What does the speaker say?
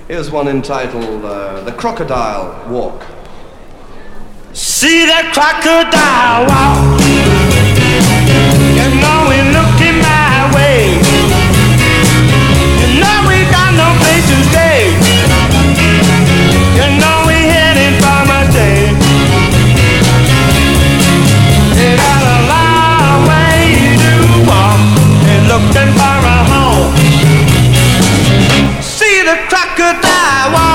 Here's one entitled The Crocodile Walk. See that crocodile walk. You know he's looking my way. You know we got no place to stay. You know we heading for my day. You got a long way to walk and looking for a home. See the crocodile walk.